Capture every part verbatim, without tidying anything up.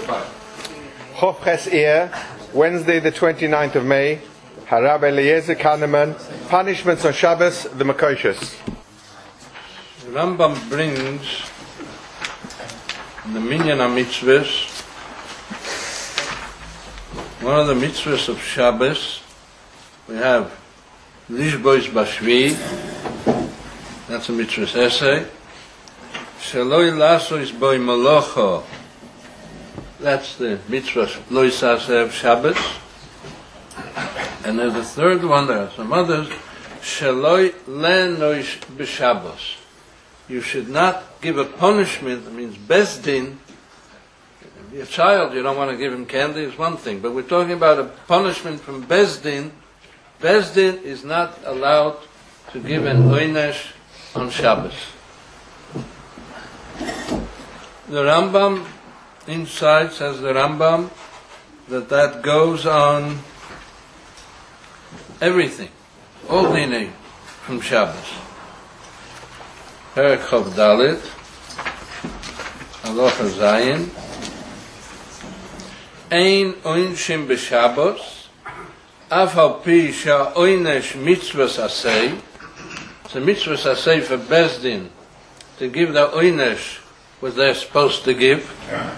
Chof Ches Iyar, Wednesday the twenty-ninth of May, Harab Eliezer Kahneman, Punishments on Shabbos, the Makoshes. Rambam brings the Minyan HaMitzvahs, one of the mitzvahs of Shabbos. We have Lishbois Bashvi, that's a mitzvah's essay. Shaloi Lasois Boi Malocho, that's the mitzvah Lo Yisaseh Shabbos. And there's a third one, there are some others. Shaloi Lenoish B'Shabbos. You should not give a punishment, that means Bezdin. Your child, you don't want to give him candy, is one thing. But we're talking about a punishment from Bezdin. Bezdin is not allowed to give an Oynesh on Shabbos. The Rambam inside says the Rambam that that goes on everything, all dinei from Shabbos. Perek Chav Dalet, Halacha Zayin. Ein oinshim b'Shabbos, af al pi sha oinesh mitzvahs asay. It's a mitzvahs asay for Bezdin to give the oinesh what they're supposed to give.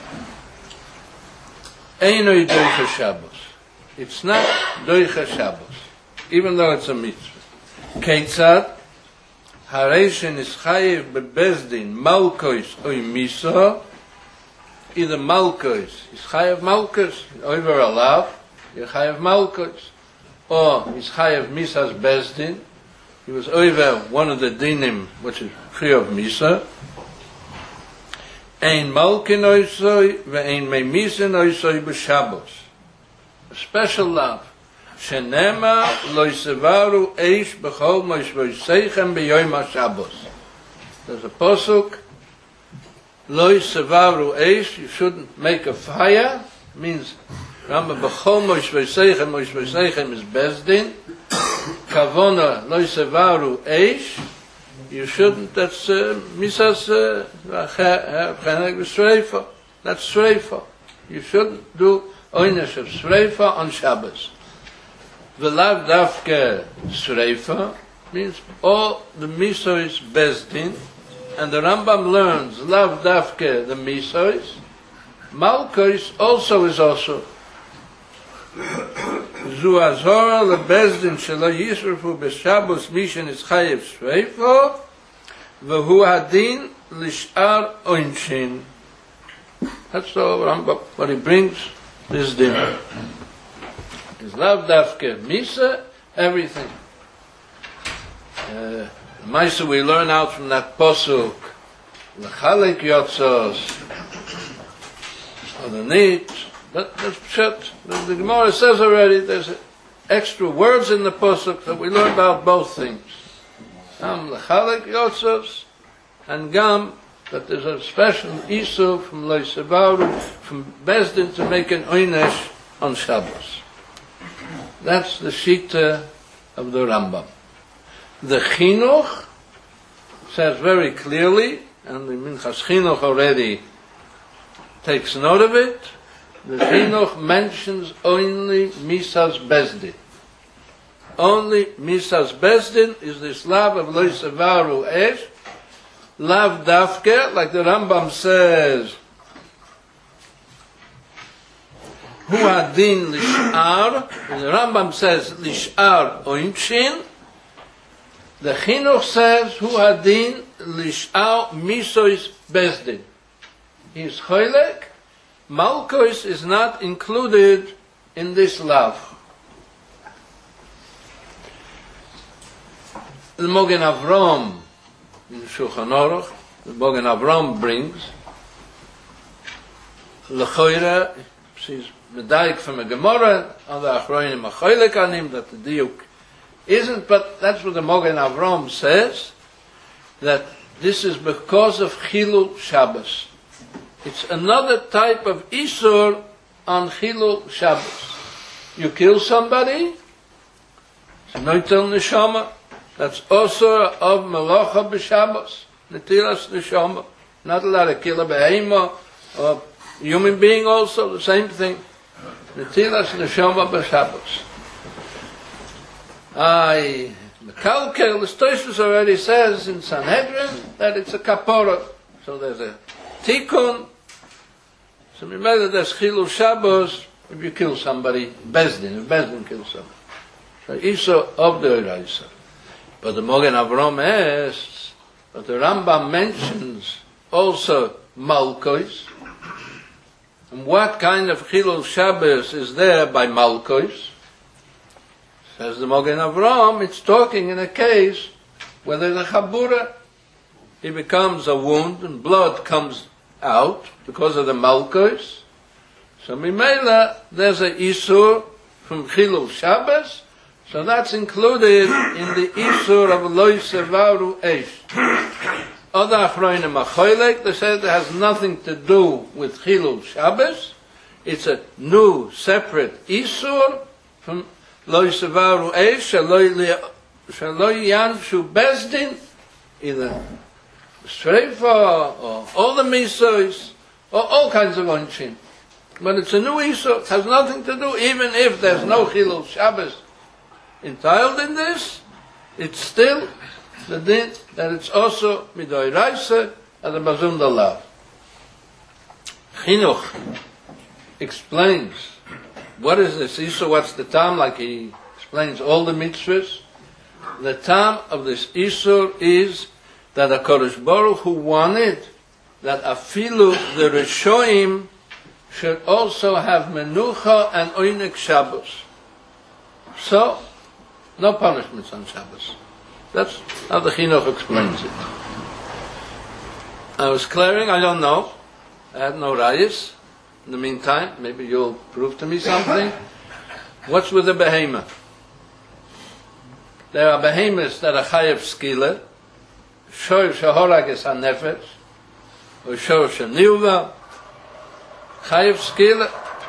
Ein oy doicha Shabbos. It's not doicha Shabbos, even though it's a mitzvah. Keitzad, hareishin is chayiv bebezdin malkois oy miso. Either malkois, is chayav malkois, over a lav, you're chayav malkois, or is chayav misas bezdin. He was over one of the dinim, which is free of misa. Ein malkin oisoi, ve'ein meimisin oisoi b'Shabbos. A special lav. Shenema lo yisevaru eish b'chol moishvoiseichem b'yoyim HaShabbos. There's a posuk. Lo yisevaru eish, you shouldn't make a fire, means Rambam b'chol moishvoiseichem, moishvoiseichem is bezdin. Kavona lo yisevaru eish, you shouldn't, that's uh, misas chenek v'sreifa, that's sreifa. You shouldn't do oynesh of sreifa on Shabbos. V'lav davke sreifa means all the misois bezdin, and the Rambam learns lav davke the misois. Malkois also is also zu azora lebezdin shelo yisrafu b'Shabbos mishen is chayev sreifa v'hu hadin lishar oinshin. That's all Rambam, what he brings this din. Is lav davke misa, everything. Uh, Maisa we learn out from that posuk, l'chalek yotzos, underneath. That, that's pshat. The, the Gemara says already there's extra words in the posuk that we learn about both things. Gam l'chalek yotzos, and gam that there's a special isu from Lo Yisevaru, from Bezdin to make an oynesh on Shabbos. That's the shita of the Rambam. The Chinuch says very clearly, and the Minchas Chinuch already takes note of it, the Chinuch mentions only Misas Bezdin. Only Misas Bezdin is this lav of Lo Yisevaru Esh, lav dafke, like the Rambam says, Hu hadin lish'ar, and the Rambam says lish'ar oinshin. The Chinuch says Hu hadin lish'ar misois bezdin. He's choylek. Malkois is not included in this lav. The Mogen Avram in Shulchan Aruch, the Mogen Avram brings L'choira, she's medayik from a Gemara, on the Achronim Achoylek anim, that the diuk isn't, but that's what the Mogen Avram says, that this is because of Chilul Shabbos. It's another type of Isur on Chilul Shabbos. You kill somebody, it's Noitel Neshama, that's also of Melacha B'Shabbos, Netilas Neshama. Not allowed to kill a behema or Human being also, the same thing. Netilas neshama b'Shabbos. I, Mekalkel, the Tosfos already says in Sanhedrin that it's a kapora. So there's a tikkun. So remember there's chilul Shabbos if you kill somebody, Bezdin, if Bezdin kills somebody. So Isa of the Oraisa. But the Mogen Avram asks, but the Rambam mentions also Malkois. And what kind of Chilul Shabbos is there by Malkois? Says the Mogen Avram, it's talking in a case where there's a Chabura. He becomes a wound and blood comes out because of the Malkois. So Mimela, there's a Isur from Chilul Shabbos. So that's included in the Isur of Lo Sevaru Eish. Other Achronim Achoylek, they said it has nothing to do with Chilul Shabbos. It's a new, separate Isur from Lo Sevaru Eish, Shelo Yanshu Bezdin, either Sreifa, or all the Misos, or all kinds of Onshim. But it's a new Isur, it has nothing to do, even if there's no Chilul Shabbos entailed in this, it's still the din that it's also Midoi Raisa and the Bazum Dalav. Chinuch explains what is this Isur, what's the tam, like he explains all the mitzvahs. The tam of this Isur is that HaKadosh Baruch Hu wanted that afilu the Rishoim should also have Menucha and Oinek Shabbos. So, no punishments on Shabbos. That's how the Chinuch explains it. I was clearing, I don't know. I had no rayas. In the meantime, maybe you'll prove to me something. What's with the behemoth? There are behemoths that are chayav skila, shoy shehorag es hanefesh, or shoy shenilva, chayav skila.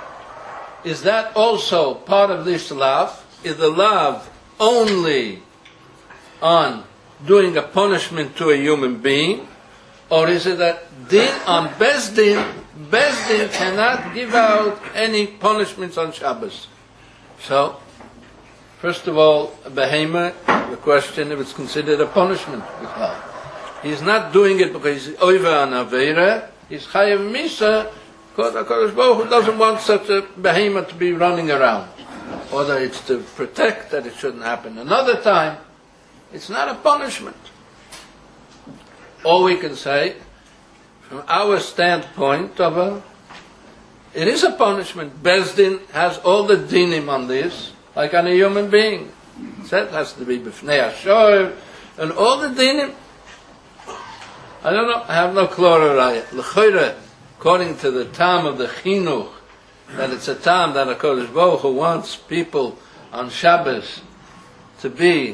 Is that also part of this lav? Is the lav only on doing a punishment to a human being, or is it that din on Bezdin, Bezdin cannot give out any punishments on Shabbos? So, first of all, a behemoth, the question if it's considered a punishment. He's not doing it because he's over an Aveira, he's chayav misa, because HaKadosh Baruch Hu doesn't want such a behemoth to be running around. Whether it's to protect that it shouldn't happen another time, it's not a punishment. All we can say, from our standpoint of a, it is a punishment. Bezdin has all the dinim on this, like on a human being. That has to be b'fnei hashoyer, and all the dinim. I don't know, I have no clearer raya. L'choyre, according to the tam of the chinuch, that it's a time that HaKadosh Baruch Hu wants people on Shabbos to be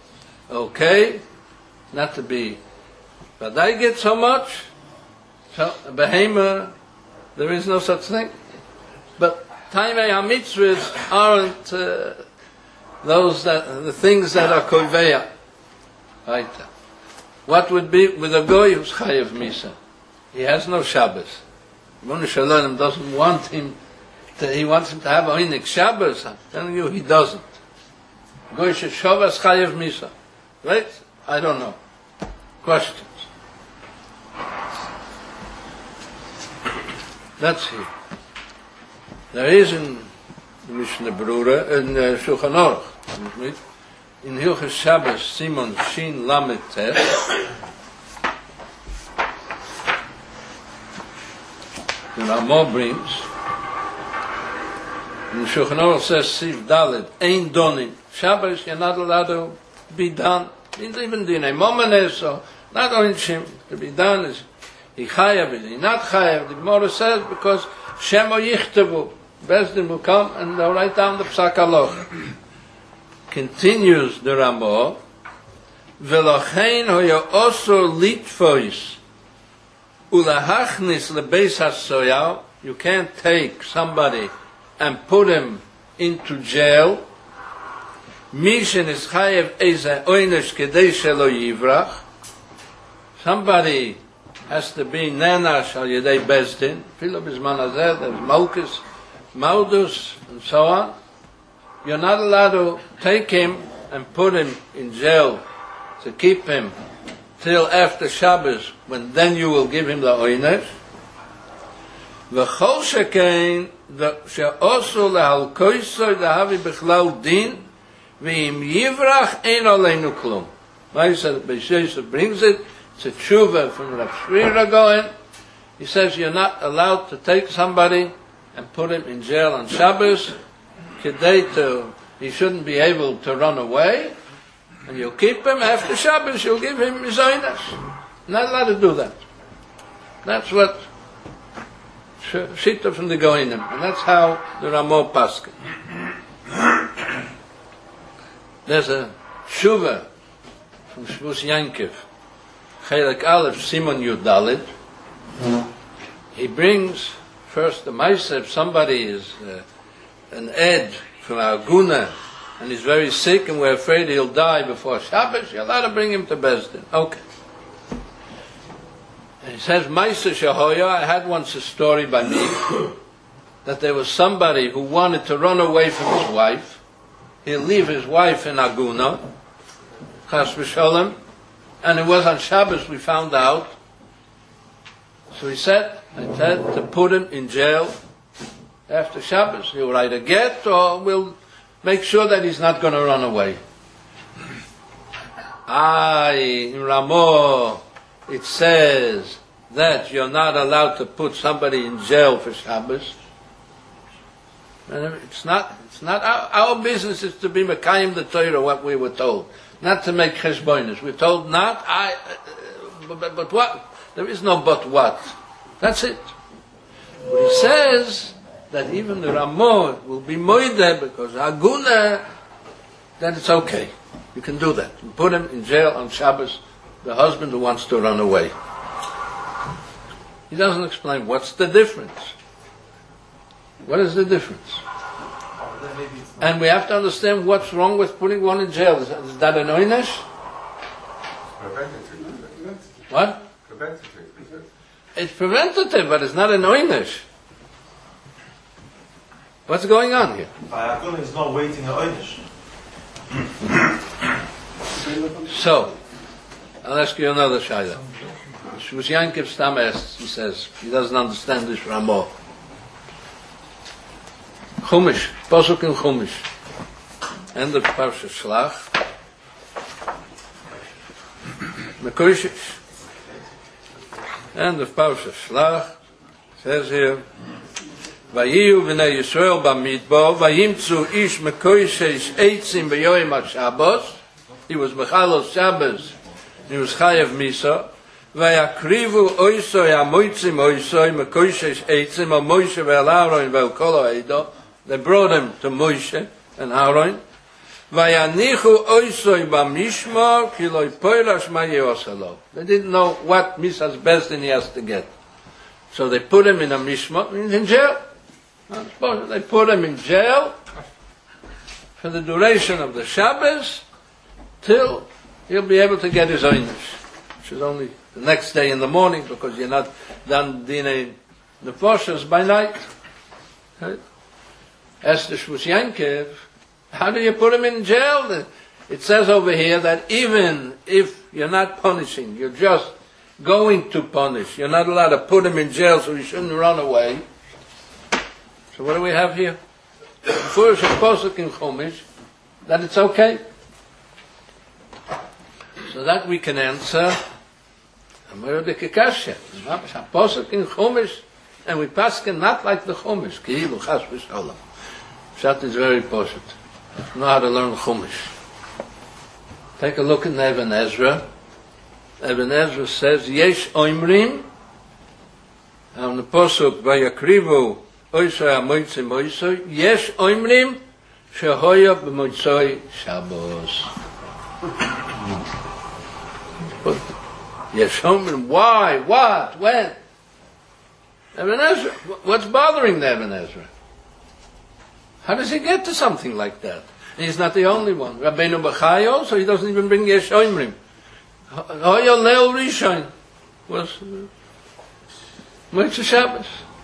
okay, not to be, but I get so much, so a behemoth, there is no such thing. But Taimei HaMitzvahs aren't uh, those that, the things that are koveya. Right. What would be with a goy who's chayav misa? He has no Shabbos. Mona Shalom doesn't want him to, he wants him to have Oinik Shabbos. I'm telling you, he doesn't. Goy sheshavas chayav misa. Right? I don't know. Questions? Let's see. There is in Mishnah Berurah, in uh, Shulchan Aruch, in Hilchos Shabbos, Simon Shin Lamed Tef, the Ramah brings, in Shulchan Aruch says, Siv Dalet, Ein Donim, Shabbos, you're not allowed to be done, even Dinei Momenes, or not Onshim, to be done is, he chayav, is he not chayav? The Gemara says, because Shemo Yichtevu, Bezdin will come and they'll write down the Psak Halacha. Continues the Ramah, Velochein hoya oso litfois, ulahachnis lebeis hasoyal, you can't take somebody and put him into jail, Mishen is chayav eze oinesh kedei shelo yivrach, somebody has to be nenash al yedei bezdin. Filo bizman hazeh, there's malchus, maldus, and so on. You're not allowed to take him and put him in jail to keep him till after Shabbos, when then you will give him the oynesh. V'chol shekein she'osu lehalkoisoi dahavi bichlal din v'im yivrach ein aleinu klum. Ma'aseh Beis Yosef brings it. It's a tshuva from Rav Shri Gaon. He says you're not allowed to take somebody and put him in jail on Shabbos. Kedei to, he shouldn't be able to run away. And you'll keep him after Shabbos, you'll give him his oynesh. Not allowed to do that. That's what Shita from the Goinim. And that's how the Ramah paskin. There's a tshuva from Shvus Yankiv. Chelek Aleph, Simon Yudalid. He brings first the Maaseh. If somebody is uh, an Ed from Aguna and he's very sick and we're afraid he'll die before Shabbos, you're allowed to bring him to Bezdin. Okay. And he says, Maaseh Shahoya, I had once a story by me that there was somebody who wanted to run away from his wife. He'll leave his wife in Aguna, Chas v'sholem, and it was on Shabbos we found out. So he said, I said to put him in jail after Shabbos. He'll write a get, or we'll make sure that he's not going to run away. Ah, in Ramah, it says that you're not allowed to put somebody in jail for Shabbos. And it's not, it's not our, our business is to be Mekayim the Torah, what we were told. Not to make cheshbonis. We're told not, I, uh, but, but what? There is no but what. That's it. But he says that even the Ramah will be moideh because Aguna, then it's okay. You can do that. You put him in jail on Shabbos, the husband who wants to run away. He doesn't explain what's the difference. What is the difference? And we have to understand what's wrong with putting one in jail. Is that, is that an oynesh? Preventative. What? Preventative. It's preventative, but it's not an oynesh. What's going on here? Aguna is not waiting an oynesh. So, I'll ask you another shayla. Shvus Yankiv Stam asks, he says, he doesn't understand this Ramah. Chumash, Pasuk in Chumash. End of Parsha Shlach. Mekoshish. End of Parsha Shlach. Says here, Vayiyu v'nei Yisrael b'midbar, vayimtzu ish mekoshish eitzim b'yoyim ha-Shabbos. He was Mechalos Shabbos. He was Chayev Misa. Vayakrivu oisoi ha-moitzim oisoi mekoshish eitzim ha-Moshe ve'al-Aaron ve'al-Kol ha'edo. They brought him to Moshe and Aaron. Vayanichu oisoi b'mishmar ki lo yiporash ma yeosalo. They didn't know what Misas Bezdin he has to get. So they put him in a mishmar, in jail. They put him in jail for the duration of the Shabbos till he'll be able to get his oynesh, which is only the next day in the morning because you're not done dinei nefoshes by night. Right? As the Shvus Yankiv, how do you put him in jail? It says over here that even if you're not punishing, you're just going to punish. You're not allowed to put him in jail so he shouldn't run away. So what do we have here? First, a posuk in Chumash that it's okay. So that we can answer. Amar b'kikasha. A posuk in Chumash, and we paskin not like the Chumash. Ki'ilu chas v'shalom. Pshat is very poshut. You know how to learn Chumash. Take a look in Eben Ezra. Eben Ezra says, Yesh oimrim, on the posuk, Vayakrivu oisoi ha-moitzim oisoi, Yesh oimrim, shehoya b'moitzoi Shabbos. Yesh oimrim, why, what, when? Eben Ezra, what's bothering the Eben Ezra? How does he get to something like that? And he's not the only one. Rabbeinu Bachai so he doesn't even bring Yesh Oimrim. Hoya Leil Rishon was Moitze Shabbos.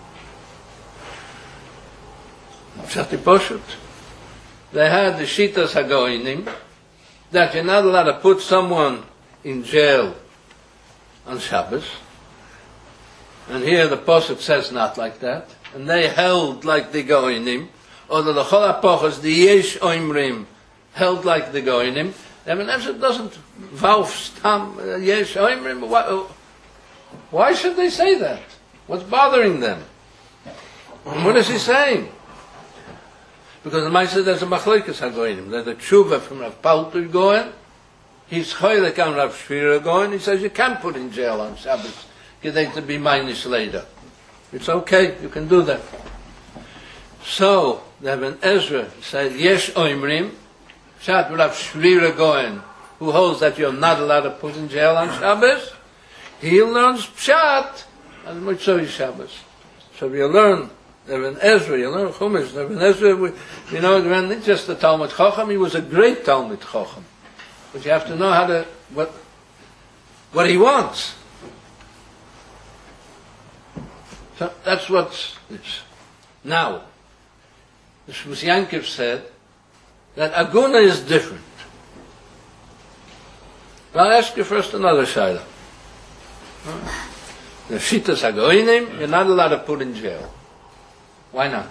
Pshati Poshut. They had the Shitas HaGoinim, that you're not allowed to put someone in jail on Shabbos. And here the Posuk says not like that. And they held like the Goinim, or the Chol HaPochos, the Yesh Oimrim, held like the Goinim. I mean, it doesn't Vauf Stam Yesh Oimrim. Why, why should they say that? What's bothering them? And what is he saying? Because the Maisa there's a Machlekes HaGoinim. There's a tshuva from Rav Paltur Goen. He's choylek on Rav Shvira Goen. He says you can't put in jail on Shabbos. Gedei to be minus later. It's okay, you can do that. So, the Ibn Ezra said, Yesh Oimrim, Shat Rav Shvira Goen, who holds that you're not allowed to put in jail on Shabbos. He learns Pshat on Motzei Shabbos. So you learn Ibn Ezra, you learn Chumash. Ibn Ezra, we, you know, he wasn't just a Talmud Chacham, he was a great Talmud Chacham. But you have to know how to, what, what he wants. So that's what's this. Now, the Shmuz Yankiv said that Aguna is different. But I'll ask you first another shayla. The Shitas HaGoinim, you're not allowed to put in jail. Why not?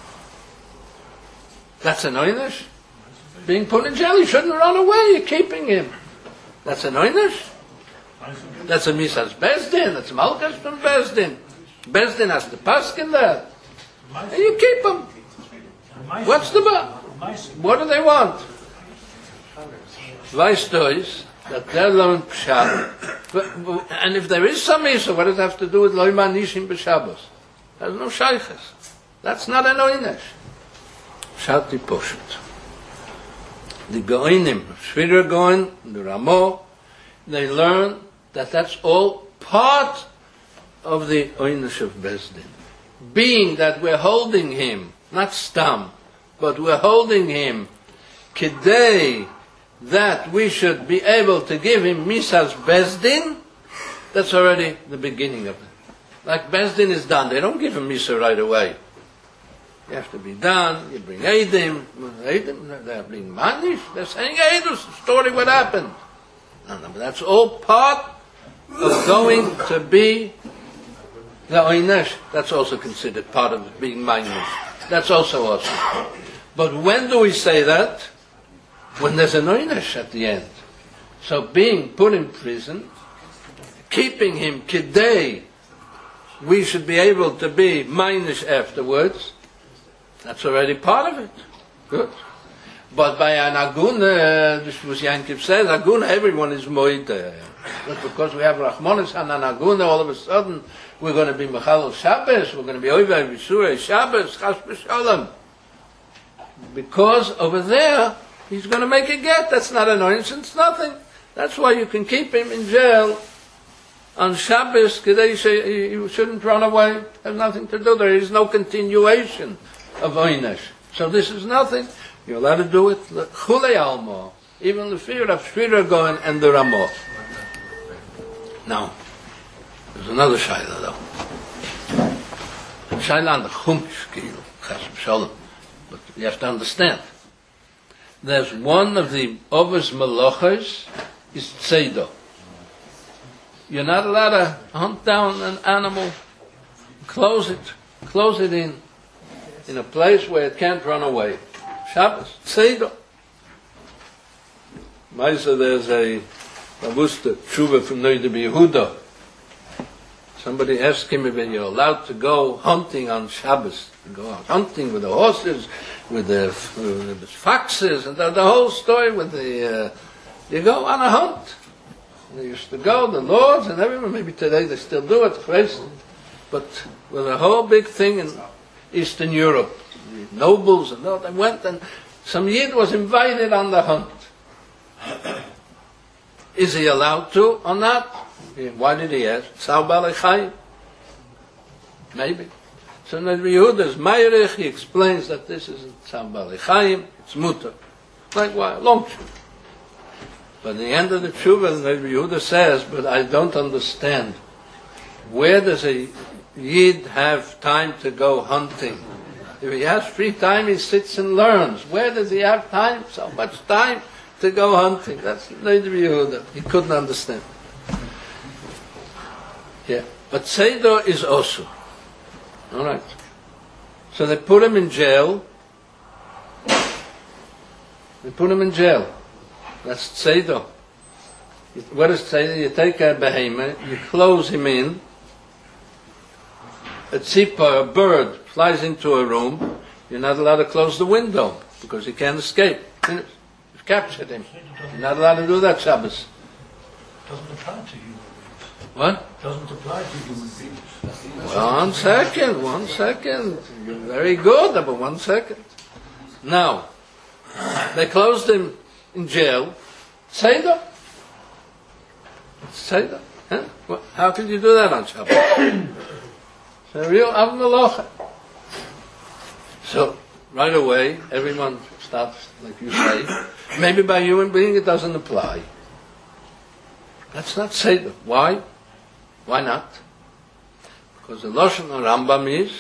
That's an oynish. Being put in jail, you shouldn't run away, you're keeping him. That's an oynish. That's a Misas Bezdin, that's Malkas from Bezdin. Bezdin has to paskin that. And you keep him. What's the matter? What do they want? Weistois, that they learn Pshat. And if there is some issue, what does it have to do with Loiman Nishim B'Shabbos? There's no shaykhs. That's not an oynesh. Shati Poshut. The Goinim, Shvira Goin, the Ramo, they learn that that's all part of the oynesh of Bezdin. Being that we're holding him, not stam, but we're holding him kidei, that we should be able to give him Misas Bezdin, that's already the beginning of it. Like Bezdin is done, they don't give him Misa right away. You have to be done, you bring Eidim, Eidim, they're being Manish, they're saying Eidus, the story what happened. No, no, but that's all part of going to be the Oynesh. That's also considered part of being Manish. That's also awesome. But when do we say that? When there's an Oynesh at the end. So being put in prison, keeping him kidei, we should be able to be Manish afterwards. That's already part of it. Good. But by an Aguna, this was Yankiv says, Aguna, everyone is Moide. But because we have Rachmanis and an Aguna, all of a sudden, we're going to be Mechalel Shabbos, we're going to be Oivei V'Surei Shabbos, Chas B'Sholem. Because over there, he's going to make a get. That's not an annoyance, it's nothing. That's why you can keep him in jail on Shabbos, you shouldn't run away, have nothing to do. There is no continuation of Oynesh. So this is nothing. You're allowed to do it. Chulei Almo. Even the fear of Shvira going and the Ramo. Now, there's another Shaila though. Shaila on the Chumash, Chas B'Sholem. But you have to understand. There's one of the Ovos Melochos is Tzeido. You're not allowed to hunt down an animal, close it, close it in, in a place where it can't run away. Shabbos, Tzeido. Maisa, there's a Avusta Tshuva from Noida B'Yehuda. Somebody asked him if you're allowed to go hunting on Shabbos. You go out hunting with the horses, with the, with the foxes, and the, the whole story with the, uh, you go on a hunt. They used to go, the lords and everyone, maybe today they still do it, but with a whole big thing in Eastern Europe, the nobles and all, they went and some Yid was invited on the hunt. Is he allowed to or not? Why did he ask? Tzar Balei Chayim? Maybe. So Noida B'Yehuda's Meirich, he explains that this isn't Tzar Balei Chayim, it's mutar. Like why? Long tshuva. But at the end of the tshuva, Noida B'Yehuda says, but I don't understand. Where does a Yid have time to go hunting? If he has free time, he sits and learns. Where does he have time? So much time to go hunting. That's Noda Yehuda. He couldn't understand. Yeah. But Seder is also. All right. So they put him in jail. They put him in jail. That's Seder. What is Seder? You take a behemoth, you close him in. A tzipah, a bird, flies into a room. You're not allowed to close the window because he can't escape. You've captured him. You're not allowed to do that Shabbos. Doesn't apply to human beings. What? Doesn't apply to human beings. One second, one second. You're very good, but one second. Now, they closed him in jail. Seder. Seder. Huh? Well, how could you do that on Shabbos? It's a real Av Melacha. So, right away, everyone starts, like you say, maybe by human being it doesn't apply. That's not Seder. Why? Why not? Because the Lashon of Rambam is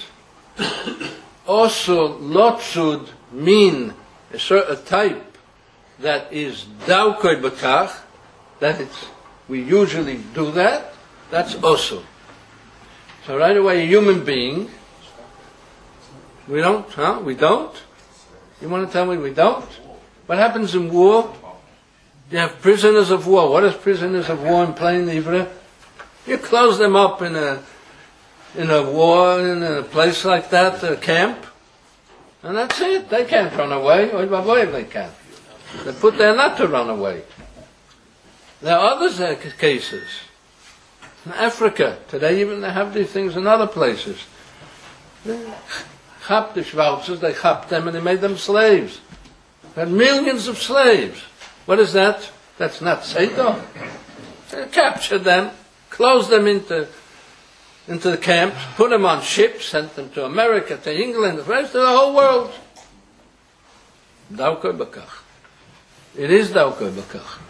also lotzud mean a certain type that is daukoi bekach, that it's, we usually do that, that's also. So right away a human being, we don't, huh? We don't? You want to tell me we don't? What happens in war? You have prisoners of war. What is prisoners of war in plain Hebrew? You close them up in a in a war, in a place like that, a camp, and that's it. They can't run away. Or they can't. They're put there not to run away. There are other cases. In Africa, today even they have these things in other places. They chapped the Schwarzes, they chapped them and they made them slaves. They had millions of slaves. What is that? That's not Seder. They captured them, closed them into into the camps, put them on ships, sent them to America, to England, the rest of the whole world. Daukoi Bakach. It is Daukoi Bakach.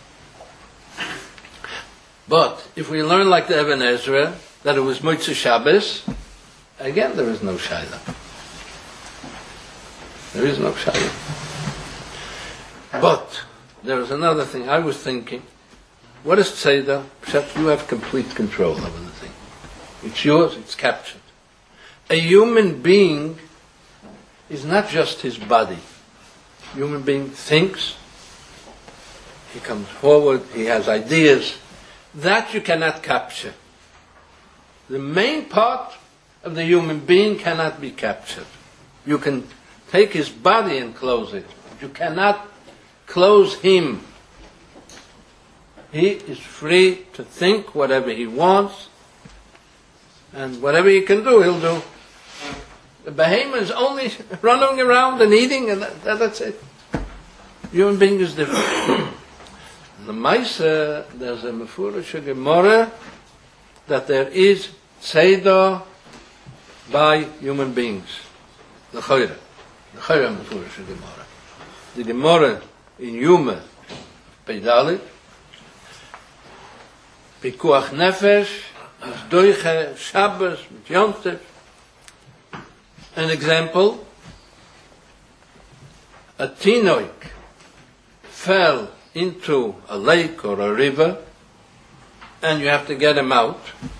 But if we learn like the Eben Ezra that it was Motzei Shabbos, again there is no Shaila. There is no Shaila. But there is another thing. I was thinking, what is Seder? Except you have complete control over the thing. It's yours, it's captured. A human being is not just his body. A human being thinks, he comes forward, he has ideas. That you cannot capture. The main part of the human being cannot be captured. You can take his body and close it, but you cannot close him. He is free to think whatever he wants, and whatever he can do, he'll do. The behemoth is only running around and eating, and that, that, that's it. Human being is different. The Maisa, there's a Mefurish Gemara that there is Seder by human beings. The Chayra. The Chayra Mefurish Gemara. The Gemara in Yuma, Peidalit, Pikuach Nefesh, Doiche, Shabbos, Yom Tov. An example, a Tinoik fell into a lake or a river, and you have to get him out.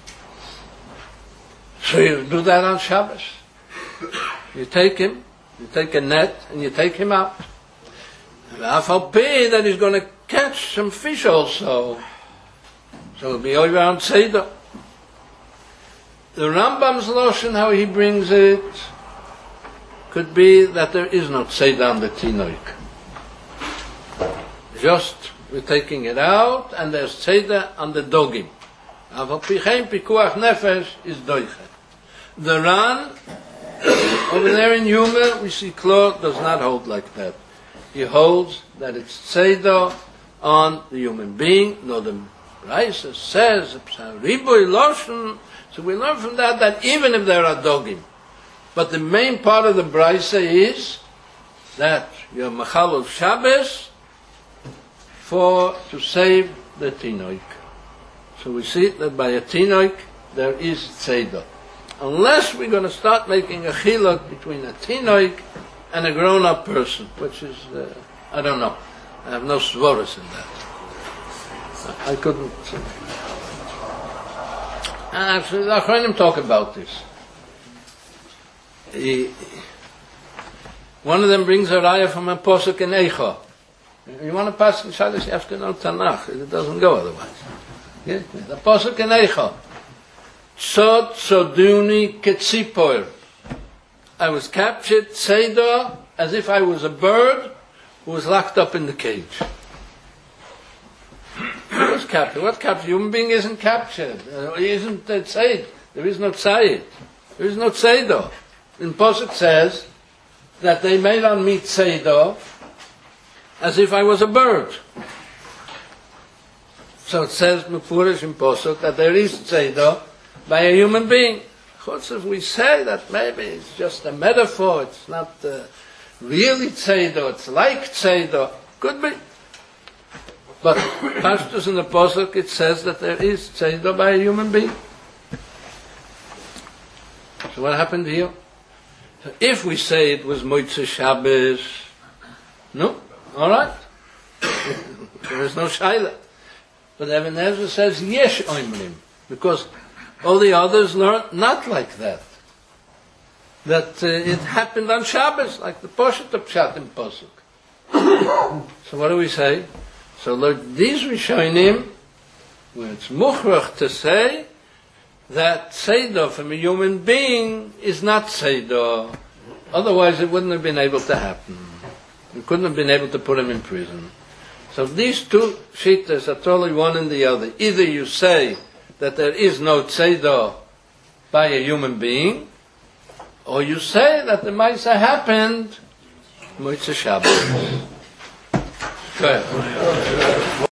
So you do that on Shabbos. You take him, you take a net, and you take him out. Afal Pi that he's going to catch some fish also. So it'll be over on Seder. The Rambam's Lashon, how he brings it, could be that there is no Seder on the Tinoik. Just, we're taking it out, and there's Seder on the dogim. Aval Pichein Pikuach Nefesh is Doiche. The Ran, over there in Yuma, we see Klor does not hold like that. He holds that it's Seder on the human being. No, the Raisa says, Riboy Loshen. So we learn from that that even if there are dogim, but the main part of the Braisa is that you're Machal of Shabbos for to save the Tinoik. So we see that by a Tinoik there is Seder. unless we're going to start making a chiluk between a tinoik and a grown-up person, which is, uh, I don't know. I have no svoros in that. I couldn't. Uh, actually, the Achronim talk about this. He, one of them brings a raya from a posuk in Eicha. You want to pass in Shabbos, you have to know Tanakh. It doesn't go otherwise. Yeah? The posuk in Eicha. Tzod tzoduni ketzipor. I was captured, Seidah, as if I was a bird who was locked up in the cage. Who was captured? What captured? Human being isn't captured. Uh, he isn't uh, tzayid. There is no tzayid. There is no tzeidah. In Posuk says that they made on me tzeidah as if I was a bird. So it says Mefurish in Posuk that there is tzeidah by a human being. If we say that maybe it's just a metaphor, it's not uh, really tzeidah, it's like tzeidah, could be. But Pashtus in the Posuk, it says that there is tzeidah by a human being. So what happened here? So if we say it was Motzei Shabbos, no, all right. There is no shaila. But Even Ezra says yesh oimrim, because all the others learn not like that. That uh, it happened on Shabbos, like the Poshet of Pshat in Posuk. So what do we say? So Lord, these Rishonim, where it's mukhrach to say that Seidah from a human being is not Seidah. Otherwise it wouldn't have been able to happen. We couldn't have been able to put him in prison. So these two shittas are totally one and the other. Either you say that there is no Seidah by a human being, or you say that the Maisa happened Motzei Shabbos. Go ahead.